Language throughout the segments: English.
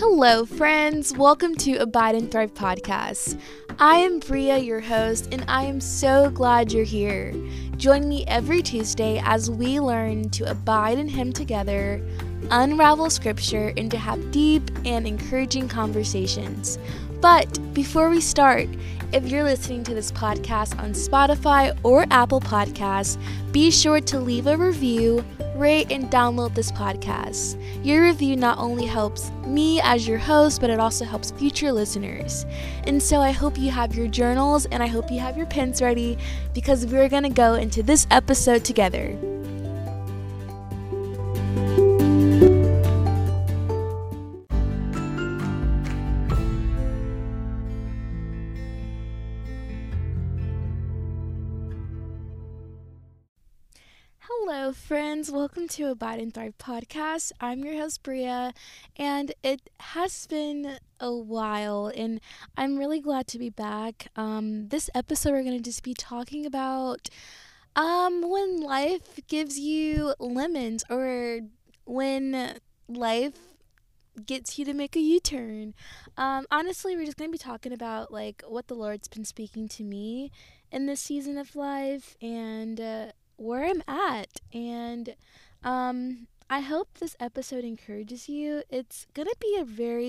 Hello, friends. Welcome to Abide and Thrive podcast. I am Bria, your host, and I am so glad you're here. Join me every Tuesday as we learn to abide in Him together, unravel scripture, and to have deep and encouraging conversations. But before we start, if you're listening to this podcast on Spotify or Apple Podcasts, be sure to leave a review, rate, and download this podcast. Your review not only helps me as your host, but it also helps future listeners. And so I hope you have your journals and I hope you have your pens ready because we're going to go into this episode together. Hello, friends. Welcome to Abide and Thrive podcast. I'm your host, Bria, and it has been a while, and I'm really glad to be back. This episode, we're going to just be talking about when life gives you lemons or when life gets you to make a U-turn. Honestly, we're just going to be talking about like what the Lord's been speaking to me in this season of life and where I'm at. And I hope this episode encourages you. It's going to be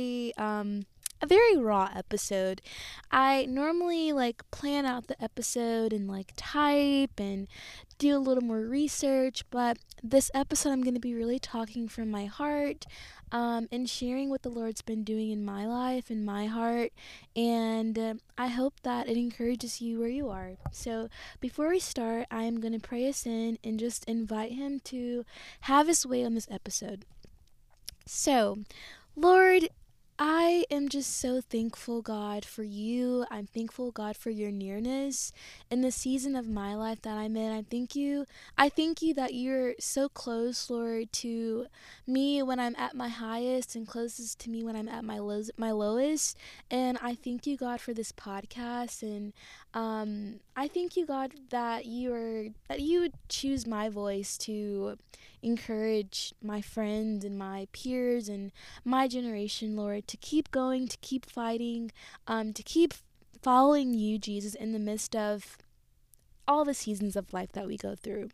a very raw episode. I normally like plan out the episode and like type and do a little more research, but this episode I'm going to be really talking from my heart and sharing what the Lord's been doing in my life and my heart, and I hope that it encourages you where you are. So before we start, I am going to pray us in and just invite Him to have His way on this episode. So, Lord, I am just so thankful, God, for you. I'm thankful, God, for your nearness in the season of my life that I'm in. I thank you. I thank you that you're so close, Lord, to me when I'm at my highest and closest to me when I'm at my lowest. And I thank you, God, for this podcast. And I thank you, God, that you would choose my voice to encourage my friends and my peers and my generation, Lord, to keep going, to keep fighting, to keep following you, Jesus, in the midst of all the seasons of life that we go through.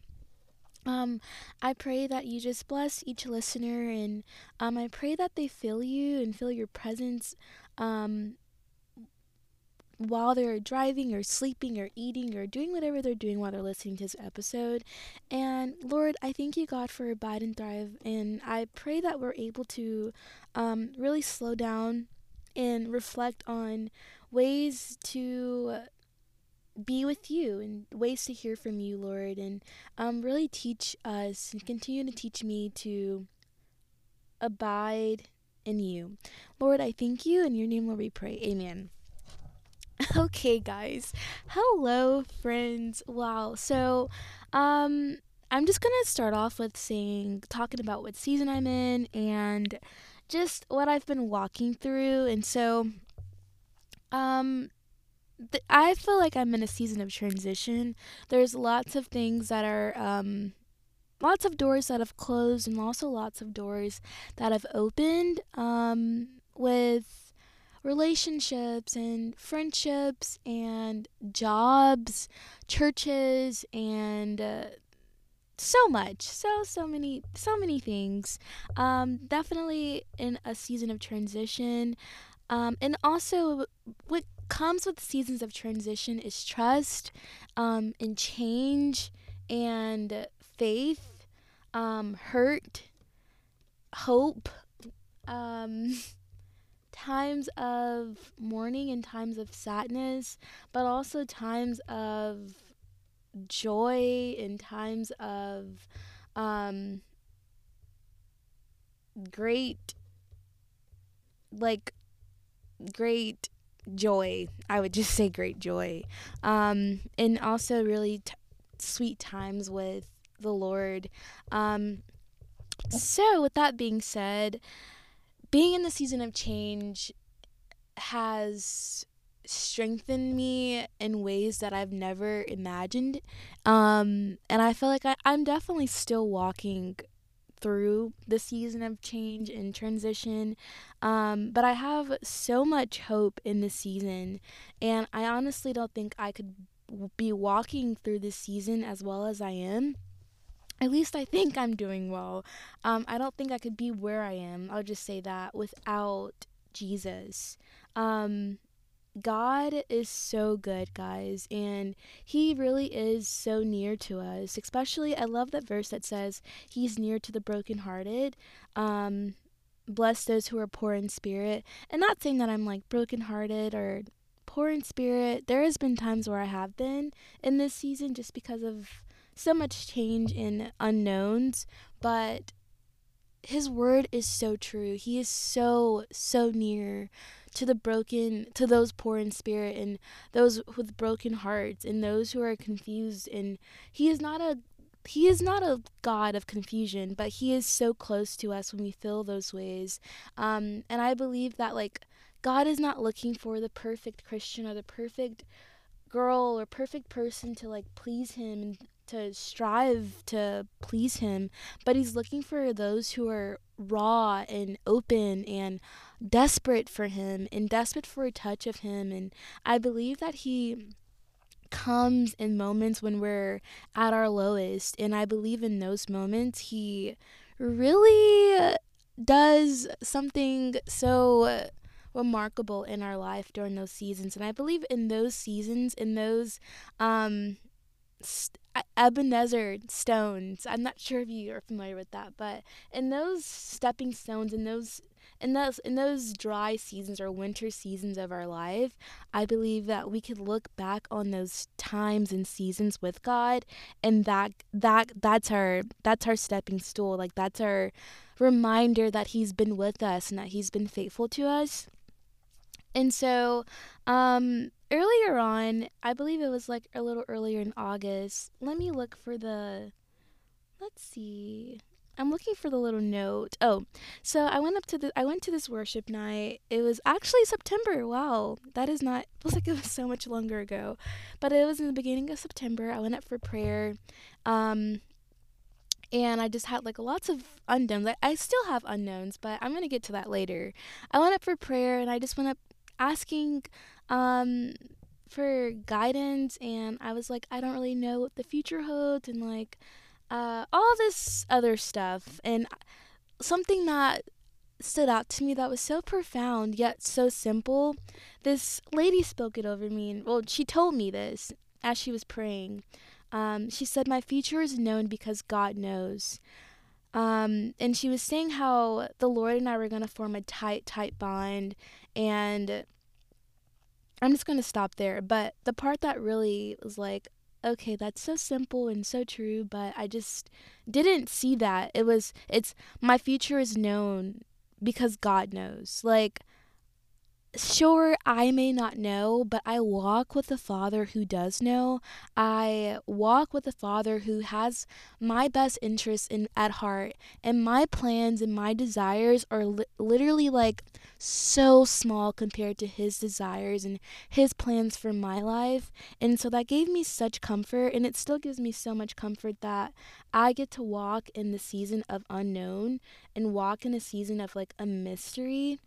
I pray that you just bless each listener, and I pray that they feel you and feel your presence while they're driving or sleeping or eating or doing whatever they're doing while they're listening to this episode. And Lord, I thank you, God, for Abide and Thrive, and I pray that we're able to really slow down and reflect on ways to be with you and ways to hear from you, Lord, and really teach us and continue to teach me to abide in you. Lord, I thank you. In your name, Lord, we pray. Amen. Okay, guys. Hello, friends. Wow. So, I'm just gonna start off with talking about what season I'm in and just what I've been walking through. And so, um, I feel like I'm in a season of transition. There's lots of things that are, lots of doors that have closed and also lots of doors that have opened, with relationships and friendships and jobs, churches, and so much, so many things. Definitely in a season of transition, and also what comes with seasons of transition is trust, and change, and faith, hurt, hope, um, times of mourning and times of sadness, but also times of joy and times of um, great, like, great joy. I would just say great joy. And also really sweet times with the Lord. So, with that being said, being in the season of change has strengthened me in ways that I've never imagined. And I feel like I'm definitely still walking through the season of change and transition. But I have so much hope in this season, and I honestly don't think I could be walking through this season as well as I am. At least I think I'm doing well. I don't think I could be where I am. I'll just say that without Jesus. Um, God is so good, guys, and He really is so near to us. Especially, I love that verse that says He's near to the brokenhearted. Um, Bless those who are poor in spirit. And not saying that I'm like brokenhearted or poor in spirit. There has been times where I have been in this season just because of so much change and unknowns, but his word is so true. He is so near to the broken, to those poor in spirit and those with broken hearts and those who are confused. And he is not a God of confusion, but he is so close to us when we feel those ways. And I believe that like God is not looking for the perfect Christian or the perfect girl or perfect person to like please him and to strive to please him, but he's looking for those who are raw and open and desperate for him and desperate for a touch of him. And I believe that he comes in moments when we're at our lowest, and I believe in those moments he really does something so remarkable in our life during those seasons. And I believe in those seasons, in those um Ebenezer stones. I'm not sure if you are familiar with that, but in those stepping stones, in those dry seasons or winter seasons of our life, I believe that we could look back on those times and seasons with God, and that's our stepping stool. Like that's our reminder that He's been with us and that He's been faithful to us. And so, earlier on, I believe it was like a little earlier in August. Let me look for let's see. I'm looking for the little note. Oh, so I went to this worship night. It was actually September. Wow. That is not, it feels like it was so much longer ago. But it was in the beginning of September. I went up for prayer. Um, and I just had like lots of unknowns. I still have unknowns, but I'm gonna get to that later. I went up for prayer and I just went up asking um, for guidance, and I was like, I don't really know what the future holds, and like all this other stuff. And something that stood out to me that was so profound yet so simple. This lady spoke it over me, and well, she told me this as she was praying. She said, "My future is known because God knows." And she was saying how the Lord and I were going to form a tight bond. And I'm just going to stop there. But the part that really was like, okay, that's so simple and so true, but I just didn't see that. It's my future is known because God knows. Like, sure, I may not know, but I walk with the Father who does know. I walk with the Father who has my best interests at heart, and my plans and my desires are literally like so small compared to His desires and His plans for my life. And so that gave me such comfort, and it still gives me so much comfort that I get to walk in the season of unknown and walk in a season of like a mystery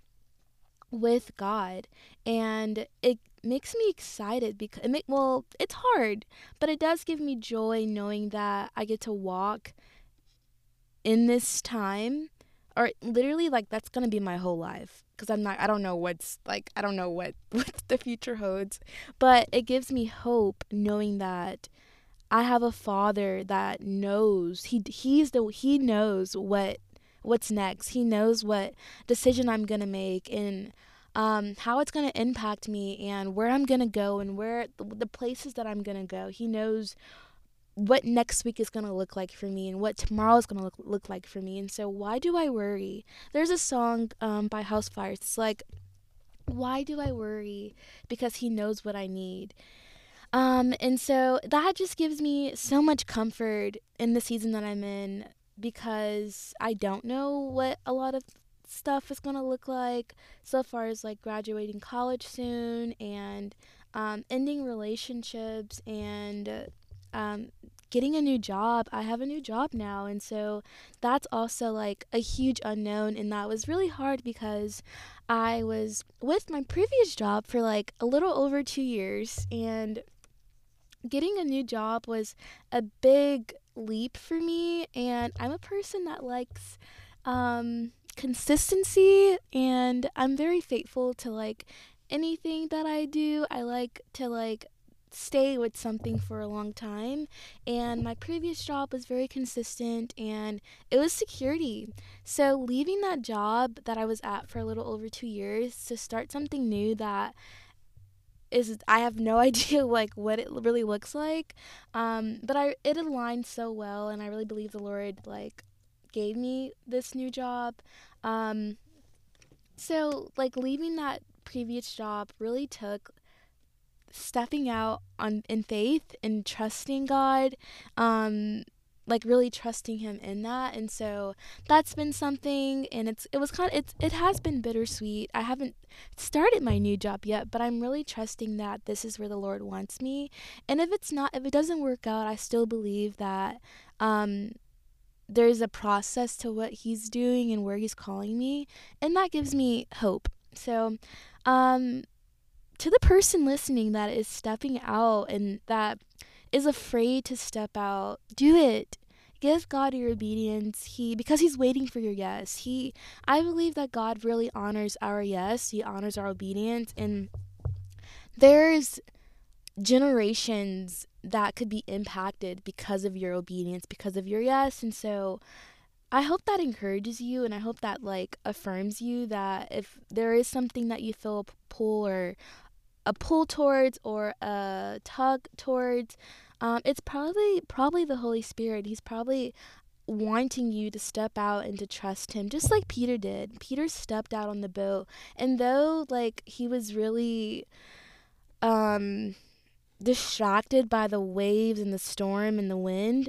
with God. And it makes me excited because well, it's hard, but it does give me joy knowing that I get to walk in this time, or literally like that's going to be my whole life, because I don't know what's like, I don't know what what the future holds, but it gives me hope knowing that I have a Father that knows. He knows what's next. He knows what decision I'm gonna make, and how it's gonna impact me, and where I'm gonna go, and where the places that I'm gonna go. He knows what next week is gonna look like for me, and what tomorrow is gonna look like for me. And so, why do I worry? There's a song by House Fires. It's like, why do I worry? Because He knows what I need. And so that just gives me so much comfort in the season that I'm in, because I don't know what a lot of stuff is going to look like so far as like graduating college soon, and ending relationships, and um, getting a new job. I have a new job now, and so that's also like a huge unknown, and that was really hard because I was with my previous job for like a little over 2 years, and getting a new job was a big leap for me. And I'm a person that likes consistency, and I'm very faithful to like anything that I do. I like to like stay with something for a long time, and my previous job was very consistent and it was security. So leaving that job that I was at for a little over 2 years to start something new that is, I have no idea like what it really looks like. But I it aligned so well, and I really believe the Lord like gave me this new job. Um, so like leaving that previous job really took stepping out on in faith and trusting God, like really trusting him in that. And so that's been something, and it has been bittersweet. I haven't started my new job yet, but I'm really trusting that this is where the Lord wants me. And if it doesn't work out, I still believe that um there's a process to what he's doing and where he's calling me, and that gives me hope. So um to the person listening that is stepping out and that is afraid to step out, do it. Give God your obedience. Because he's waiting for your yes. I believe that God really honors our yes. He honors our obedience, and there's generations that could be impacted because of your obedience, because of your yes. And so I hope that encourages you, and I hope that like affirms you that if there is something that you feel a pull towards or a tug towards, it's probably the Holy Spirit. He's probably wanting you to step out and to trust him, just like Peter did. Peter stepped out on the boat, and though like he was really um distracted by the waves and the storm and the wind,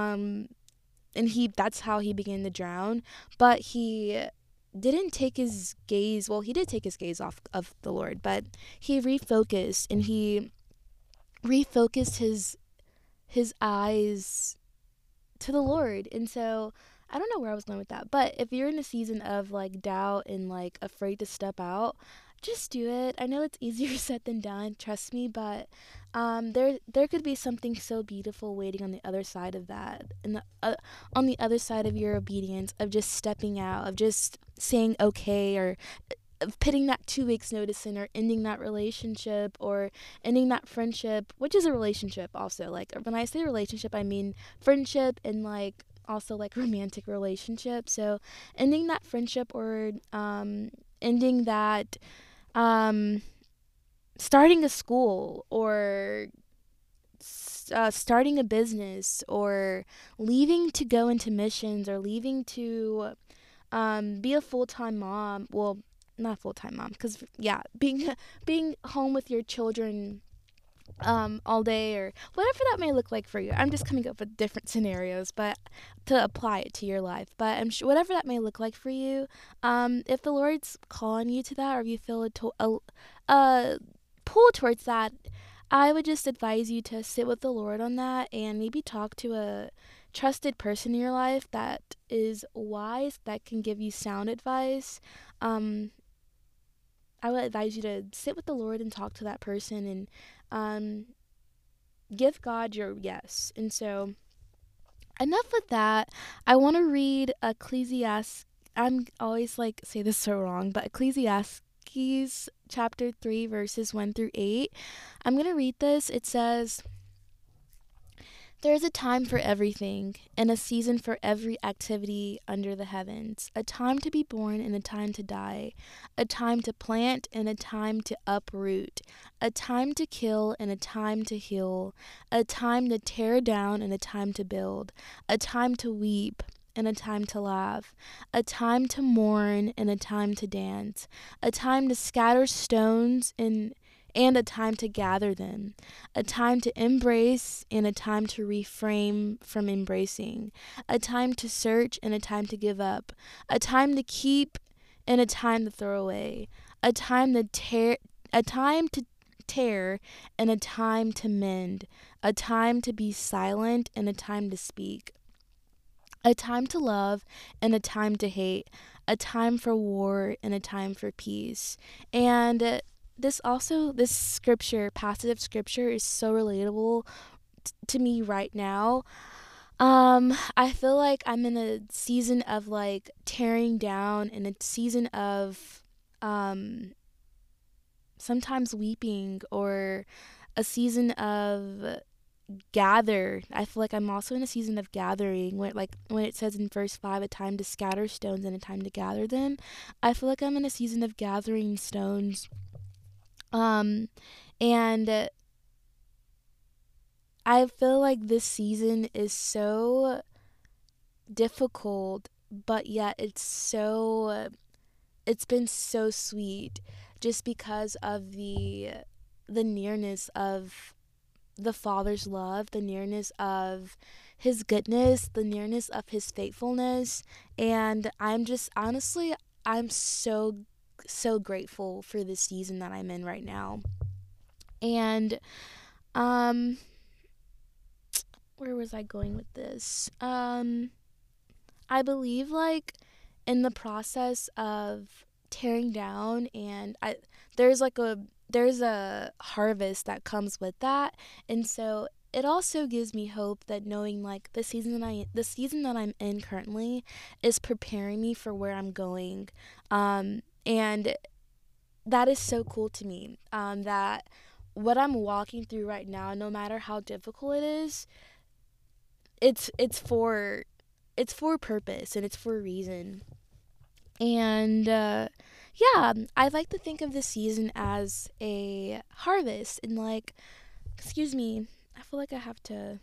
and that's how he began to drown. But he didn't take his gaze, well, he did take his gaze off of the Lord, but he refocused, and he refocused his eyes to the Lord. And so I don't know where I was going with that, but if you're in a season of like doubt and like afraid to step out, just do it. I know it's easier said than done, trust me, but there could be something so beautiful waiting on the other side of that, and on the other side of your obedience, of just stepping out, of just saying okay, or of putting that 2 weeks notice in, or ending that relationship, or ending that friendship, which is a relationship also. Like when I say relationship, I mean friendship, and like also like romantic relationship. So ending that friendship, or ending that um starting a school, or starting a business, or leaving to go into missions, or leaving to be a full-time mom. Well, not a full-time mom, because yeah, being home with your children all day, or whatever that may look like for you. I'm just coming up with different scenarios, but to apply it to your life. But I'm sure whatever that may look like for you, if the Lord's calling you to that, or if you feel a pull towards that, I would just advise you to sit with the Lord on that, and maybe talk to a trusted person in your life that is wise, that can give you sound advice. Um, I would advise you to sit with the Lord and talk to that person, and um, give God your yes. And so, enough with that. I want to read Ecclesiastes. I'm always like say this so wrong, but Ecclesiastes chapter 3 verses 1 through 8. I'm going to read this. It says, "There is a time for everything, and a season for every activity under the heavens, a time to be born and a time to die, a time to plant and a time to uproot, a time to kill and a time to heal, a time to tear down and a time to build, a time to weep and a time to laugh, a time to mourn and a time to dance, a time to scatter stones and a time to gather them, a time to embrace and a time to refrain from embracing, a time to search and a time to give up, a time to keep and a time to throw away, a time to tear and a time to mend, a time to be silent and a time to speak, a time to love and a time to hate, a time for war and a time for peace. And this scripture, passage of scripture, is so relatable to me right now. I feel like I'm in a season of like tearing down and a season of sometimes weeping, or a season of gather. I feel like I'm also in a season of gathering, when it says in verse 5, a time to scatter stones and a time to gather them. I feel like I'm in a season of gathering stones. And I feel like this season is so difficult, but yet it's been so sweet, just because of the nearness of the Father's love, the nearness of his goodness, the nearness of his faithfulness. And I'm just, honestly, I'm so grateful for this season that I'm in right now. And um where was I going with this? I believe, like, in the process of tearing down, and there's like there's a harvest that comes with that. And so it also gives me hope that knowing like the season that I'm in currently is preparing me for where I'm going. And that is so cool to me. That what I'm walking through right now, no matter how difficult it is, it's for purpose and it's for a reason. And yeah, I like to think of this season as a harvest. And like, excuse me, I feel like I have to.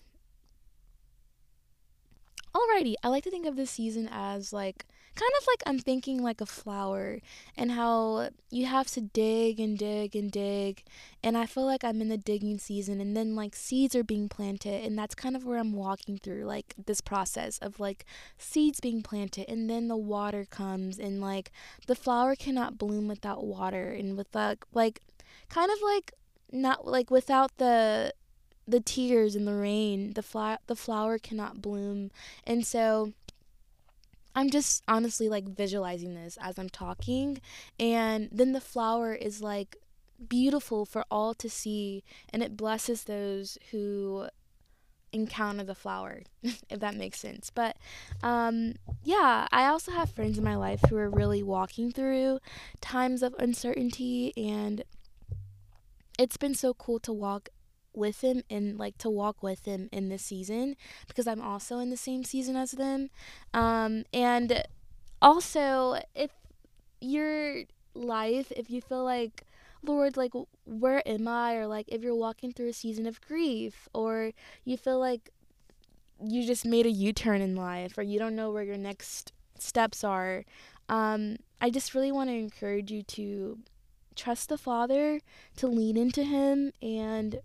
Alrighty, I like to think of this season as like kind of like I'm thinking like a flower, and how you have to dig and dig and dig. And I feel like I'm in the digging season, and then like seeds are being planted, and that's kind of where I'm walking through, like this process of like seeds being planted, and then the water comes, and like the flower cannot bloom without water, and without like kind of like not like without the tears and the rain, the flower cannot bloom. And so I'm just honestly like visualizing this as I'm talking, and then the flower is like beautiful for all to see, and it blesses those who encounter the flower, if that makes sense. But yeah, I also have friends in my life who are really walking through times of uncertainty, and it's been so cool to walk with him and like to walk with him in this season, because I'm also in the same season as them. And also, if your life, if you feel like, Lord, like, where am I? Or like, if you're walking through a season of grief, or you feel like you just made a U-turn in life, or you don't know where your next steps are, I just really want to encourage you to trust the Father, to lean into him, and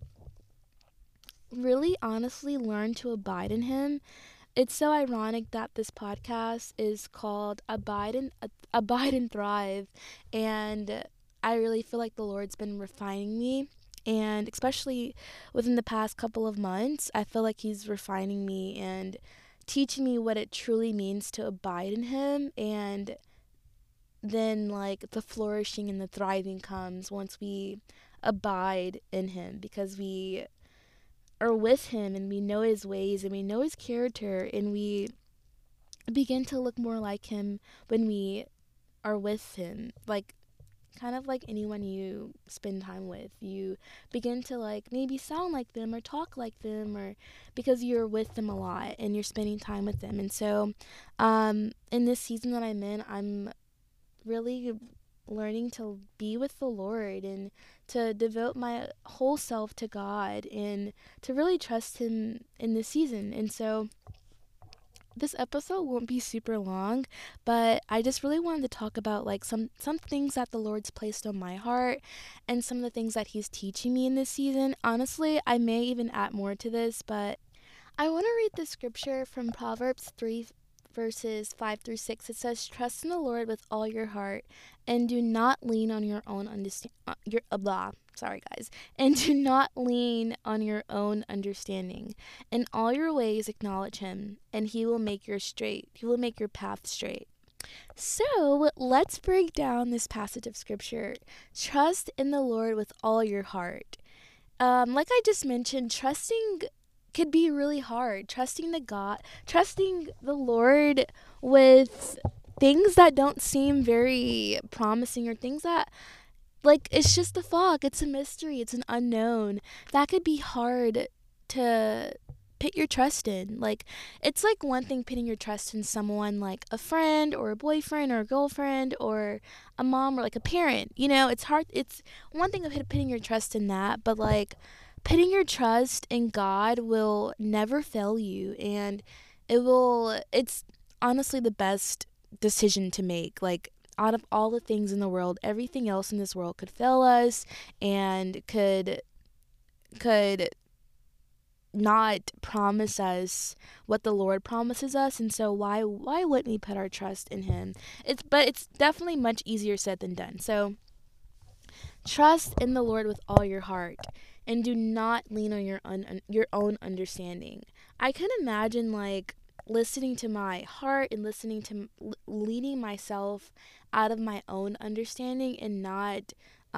really honestly learn to abide in him. It's so ironic that this podcast is called Abide and Thrive, and I really feel like the Lord's been refining me, and especially within the past couple of months, I feel like he's refining me and teaching me what it truly means to abide in him. And then like the flourishing and the thriving comes once we abide in him, because we are with him and we know his ways and we know his character, and we begin to look more like him when we are with him. Like, kind of like anyone you spend time with, you begin to like maybe sound like them or talk like them, or because you're with them a lot and you're spending time with them. And so in this season that I'm in, I'm really learning to be with the Lord, and to devote my whole self to God, and to really trust him in this season. And so this episode won't be super long, but I just really wanted to talk about like some things that the Lord's placed on my heart, and some of the things that he's teaching me in this season. Honestly, I may even add more to this, but I want to read the scripture from Proverbs 3, verses 5 through 6. It says, "Trust in the Lord with all your heart, and do not lean on your own understanding." Sorry, guys. And do not lean on your own understanding. In all your ways, acknowledge him, and he will make your path straight. So let's break down this passage of scripture. Trust in the Lord with all your heart. Like I just mentioned, trusting could be really hard. Trusting the Lord with things that don't seem very promising, or things that, like, it's just a fog, it's a mystery, it's an unknown. That could be hard to put your trust in. Like, it's like one thing putting your trust in someone like a friend or a boyfriend or a girlfriend or a mom or like a parent. It's hard. It's one thing of putting your trust in that, but like putting your trust in God will never fail you, and it's honestly the best decision to make. Like, out of all the things in the world, everything else in this world could fail us and could not promise us what the Lord promises us. And so why wouldn't we put our trust in him? It's definitely much easier said than done. So trust in the Lord with all your heart, and do not lean on your own understanding. I can imagine, like, listening to my heart and leading myself out of my own understanding, and not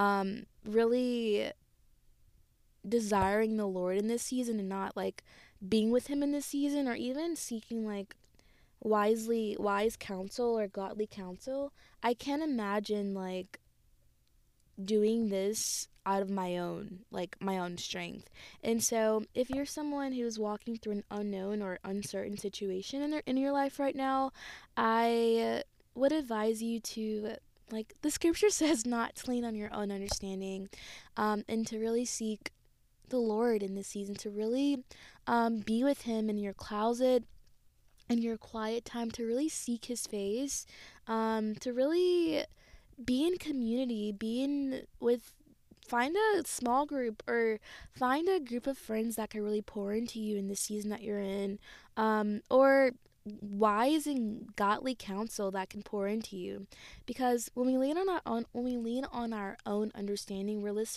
really desiring the Lord in this season, and not like being with him in this season, or even seeking like wise counsel or godly counsel. I can't imagine like doing this out of my own strength. And so if you're someone who's walking through an unknown or uncertain situation in your life right now, I would advise you to, like the scripture says, not to lean on your own understanding, and to really seek the Lord in this season, to really be with him in your closet, in your quiet time, to really seek his face, to really be in community, find a small group, or find a group of friends that can really pour into you in the season that you're in, or wise and godly counsel that can pour into you. Because when we lean on our own understanding,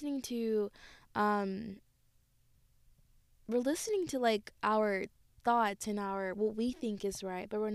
we're listening to like our thoughts and our what we think is right, but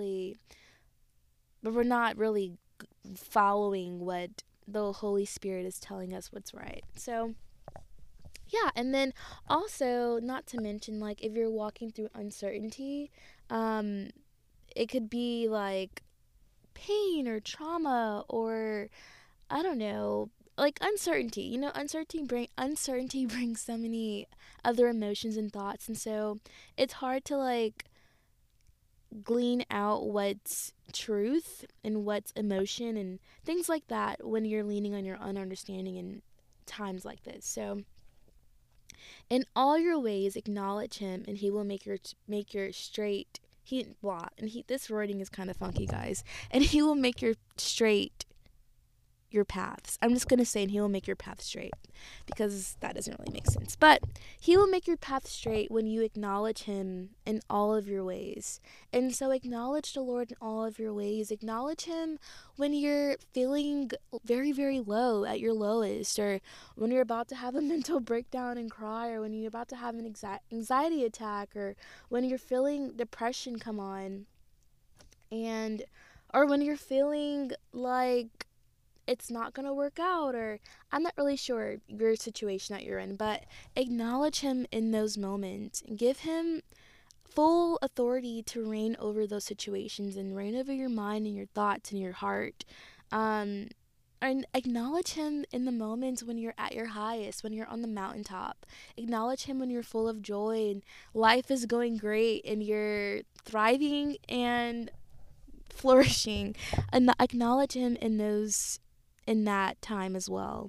we're not really following what the Holy Spirit is telling us what's right. So yeah, and then also, not to mention, like, if you're walking through uncertainty, it could be like pain or trauma, or I don't know, like uncertainty. Uncertainty brings so many other emotions and thoughts, and so it's hard to like glean out what's truth and what's emotion and things like that when you're leaning on your own understanding in times like this. So in all your ways acknowledge him, and he will make your straight he blah and he this wording is kind of funky, guys. And he will make your straight your paths. I'm just going to say, and he will make your path straight, because that doesn't really make sense. But he will make your path straight when you acknowledge him in all of your ways. And so acknowledge the Lord in all of your ways. Acknowledge him when you're feeling very, very low, at your lowest, or when you're about to have a mental breakdown and cry, or when you're about to have an anxiety attack, or when you're feeling depression come on, and or when you're feeling like it's not going to work out, or I'm not really sure your situation that you're in, but acknowledge him in those moments and give him full authority to reign over those situations and reign over your mind and your thoughts and your heart. And acknowledge him in the moments when you're at your highest, when you're on the mountaintop. Acknowledge him when you're full of joy and life is going great and you're thriving and flourishing. And acknowledge him in that time as well.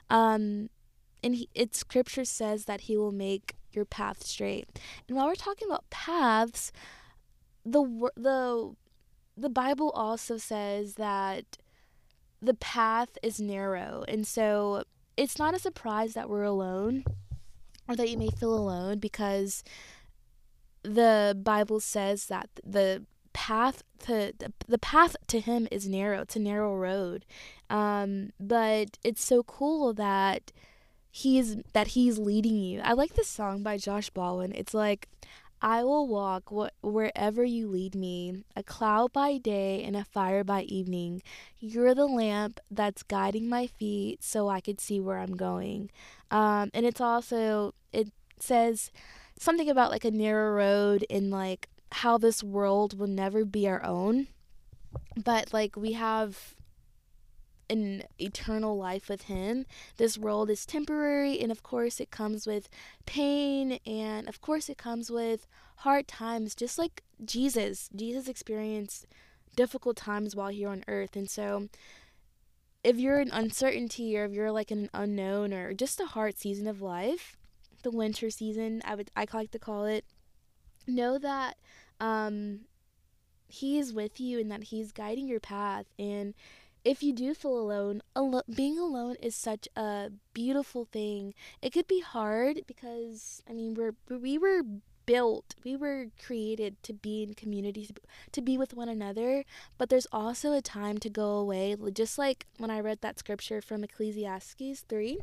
It's scripture says that he will make your path straight. And while we're talking about paths, the Bible also says that the path is narrow. And so it's not a surprise that we're alone, or that you may feel alone, because the Bible says that the path to him is narrow. It's a narrow road. But it's so cool that he's leading you. I like this song by Josh Baldwin. It's like, I will walk wherever you lead me, a cloud by day and a fire by evening. You're the lamp that's guiding my feet so I could see where I'm going. And it says something about like a narrow road and like how this world will never be our own, but like we have an eternal life with him. This world is temporary, and of course it comes with pain, and of course it comes with hard times, just like Jesus experienced difficult times while here on earth. And so if you're in uncertainty, or if you're like in an unknown, or just a hard season of life, the winter season, I like to call it, know that um he is with you and that he's guiding your path. And if you do feel alone, being alone is such a beautiful thing. It could be hard because, I mean, we were built, we were created to be in community, to be with one another, but there's also a time to go away. Just like when I read that scripture from Ecclesiastes 3,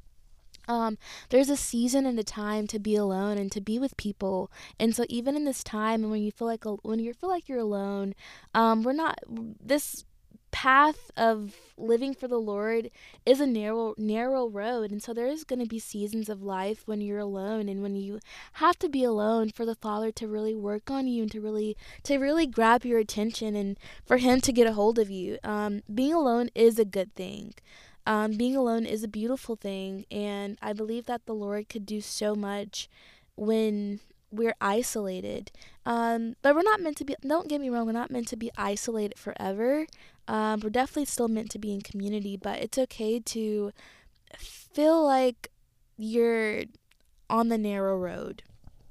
there's a season and a time to be alone and to be with people. And so even in this time, and when you feel like you're alone, we're not this path of living for the Lord is a narrow road. And so there's going to be seasons of life when you're alone, and when you have to be alone for the Father to really work on you and to really grab your attention, and for him to get a hold of you. Being alone is a good thing. Being alone is a beautiful thing, and I believe that the Lord could do so much when we're isolated. But we're not meant to be, don't get me wrong, we're not meant to be isolated forever. We're definitely still meant to be in community, but it's okay to feel like you're on the narrow road.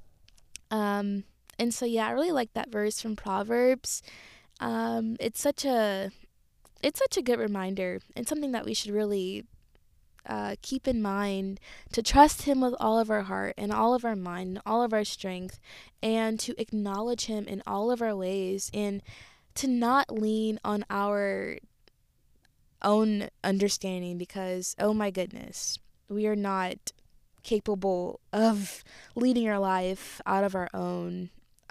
And so, yeah, I really like that verse from Proverbs. It's such a good reminder, and something that we should really keep in mind, to trust him with all of our heart and all of our mind and all of our strength, and to acknowledge him in all of our ways, and to not lean on our own understanding, because, oh my goodness, we are not capable of leading our life out of our own.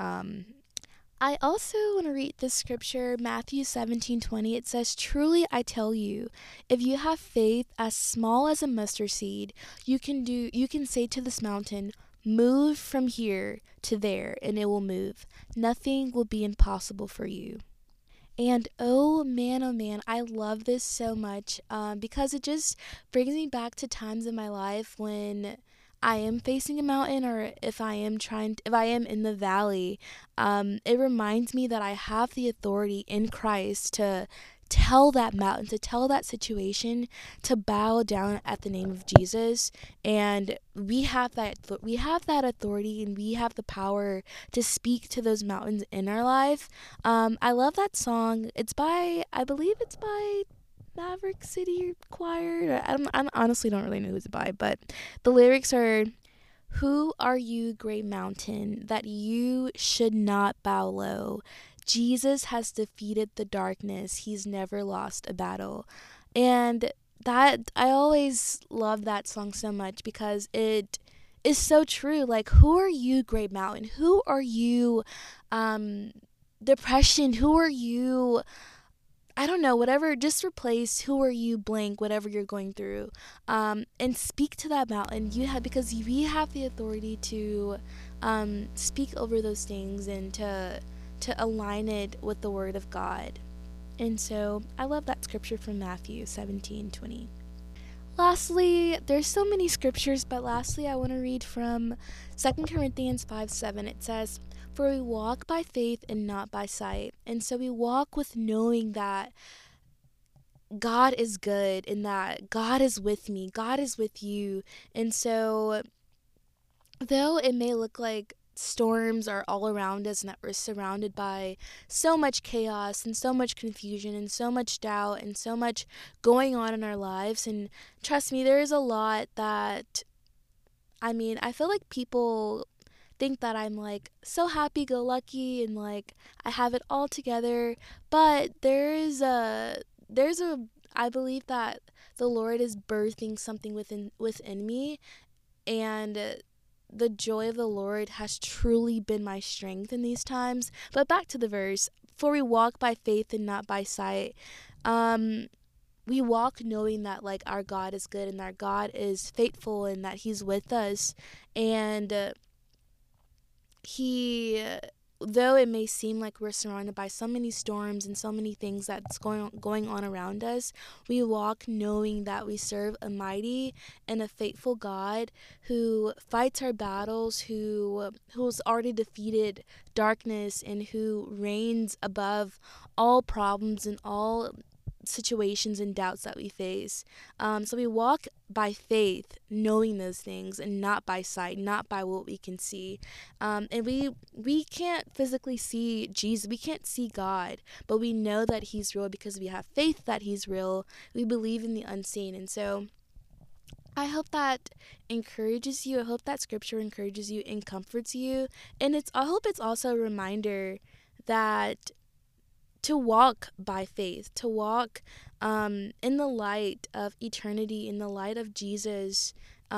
I also want to read this scripture, Matthew 17:20. It says, "Truly I tell you, if you have faith as small as a mustard seed, you can say to this mountain, 'Move from here to there,' and it will move. Nothing will be impossible for you." And oh man, I love this so much, because it just brings me back to times in my life when I am facing a mountain, or if I am in the valley. It reminds me that I have the authority in Christ to tell that mountain, to tell that situation to bow down at the name of Jesus. And we have that authority, and we have the power to speak to those mountains in our life. I love that song. I believe it's by Maverick City Choir. I honestly don't really know who it's by, but the lyrics are, "Who are you, great mountain, that you should not bow low? Jesus has defeated the darkness. He's never lost a battle." And that, I always love that song so much, because it is so true. Like, who are you, great mountain? Who are you, depression? Who are you, I don't know, whatever, just replace "who are you" blank, whatever you're going through, and speak to that mountain. Because we have the authority to speak over those things, and to align it with the Word of God. And so I love that scripture from Matthew 17:20. Lastly, there's so many scriptures, but lastly, I want to read from 2 Corinthians 5:7. It says, "For we walk by faith and not by sight." And so we walk with knowing that God is good, and that God is with me, God is with you. And so, though it may look like storms are all around us, and that we're surrounded by so much chaos and so much confusion and so much doubt and so much going on in our lives, and trust me, there is a lot that, I mean, I feel like people think that I'm like so happy go lucky and like I have it all together, but there's a I believe that the Lord is birthing something within me, and the joy of the Lord has truly been my strength in these times. But back to the verse, for we walk by faith and not by sight. We walk knowing that like our God is good and our God is faithful and that He's with us, and He, though it may seem like we're surrounded by so many storms and so many things that's going on around us, we walk knowing that we serve a mighty and a faithful God who fights our battles, who's already defeated darkness, and who reigns above all problems and all situations and doubts that we face. So we walk by faith, knowing those things, and not by sight, not by what we can see. And we can't physically see Jesus. We can't see God, but we know that He's real because we have faith that He's real. We believe in the unseen. And so I hope that encourages you. I hope that scripture encourages you and comforts you. And I hope it's also a reminder that to walk by faith, to walk in the light of eternity, in the light of Jesus,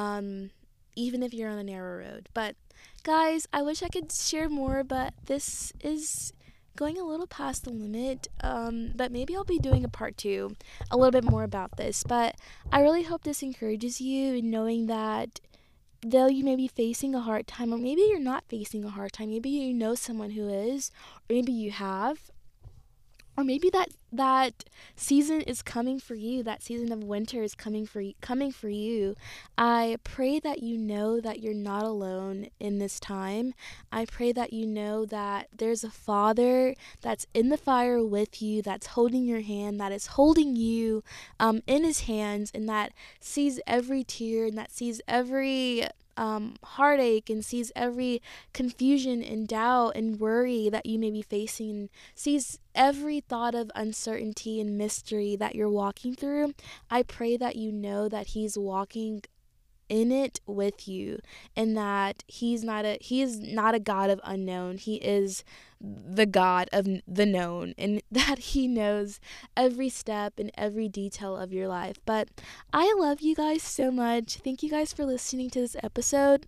even if you're on a narrow road. But guys, I wish I could share more, but this is going a little past the limit. But maybe I'll be doing a part 2, a little bit more about this. But I really hope this encourages you in knowing that though you may be facing a hard time, or maybe you're not facing a hard time, maybe you know someone who is, or maybe you have, or maybe that season is coming for you. That season of winter is coming for you. I pray that you know that you're not alone in this time. I pray that you know that there's a Father that's in the fire with you, that's holding your hand, that is holding you in His hands, and that sees every tear, and that sees every heartache, and sees every confusion and doubt and worry that you may be facing, and sees every thought of uncertainty and mystery that you're walking through. I pray that you know that He's walking in it with you, and that he is not a God of unknown. He is the God of the known, and that He knows every step and every detail of your life. But I love you guys so much. Thank you guys for listening to this episode.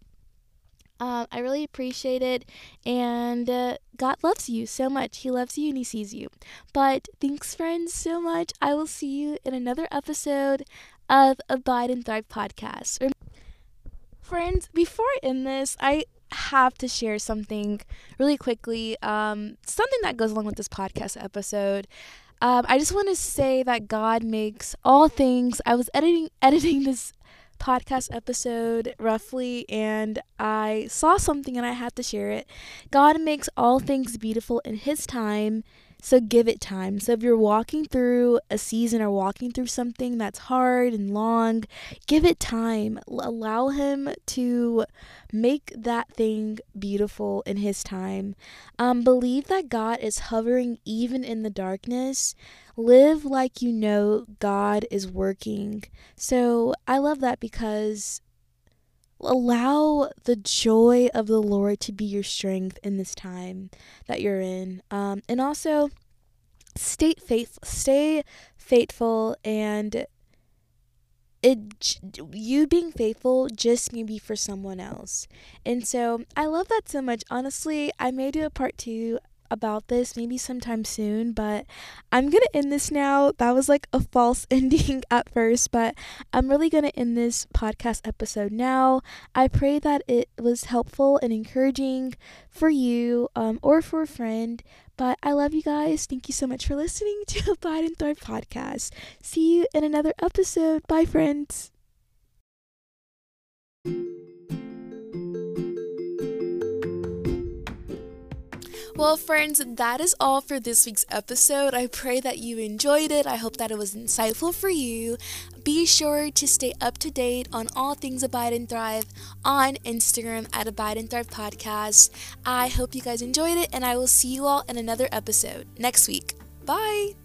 I really appreciate it, and God loves you so much. He loves you and He sees you. But thanks, friends, so much. I will see you in another episode of Abide and Thrive podcast. Friends, before I end this, I have to share something really quickly, something that goes along with this podcast episode. I just want to say that God makes all things. I was editing this podcast episode roughly, and I saw something and I had to share it. God makes all things beautiful in His time, so give it time. So if you're walking through a season or walking through something that's hard and long, give it time. Allow Him to make that thing beautiful in His time. Believe that God is hovering even in the darkness. Live like you know God is working. So I love that, because allow the joy of the Lord to be your strength in this time that you're in. And also stay faithful, and you being faithful just may be for someone else. And so I love that so much. Honestly, I may do a part 2 about this maybe sometime soon, but I'm gonna end this now. That was like a false ending at first, but I'm really gonna end this podcast episode now. I pray that it was helpful and encouraging for you, or for a friend. But I love you guys. Thank you so much for listening to Abide and Thrive podcast. See you in another episode. Bye, friends. Well, friends, that is all for this week's episode. I pray that you enjoyed it. I hope that it was insightful for you. Be sure to stay up to date on all things Abide and Thrive on Instagram at Abide and Thrive Podcast. I hope you guys enjoyed it, and I will see you all in another episode next week. Bye!